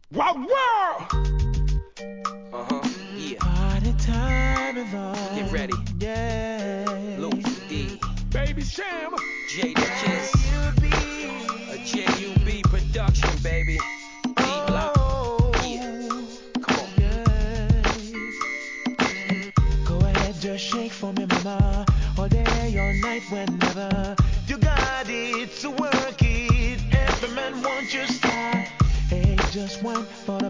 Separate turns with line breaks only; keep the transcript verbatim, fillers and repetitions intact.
Wow, wow!
Uh-huh. Yeah.
Party time is on.
Get ready.
Yeah.
Luke D.
Baby Sham.
Jada Kiss. A J U B production, baby. D-Block. Yeah. Come on.
Go ahead, just shake for me, mama. All day, all night, whenever. You got it, so work it. Every man wants your style. Hey, just one for the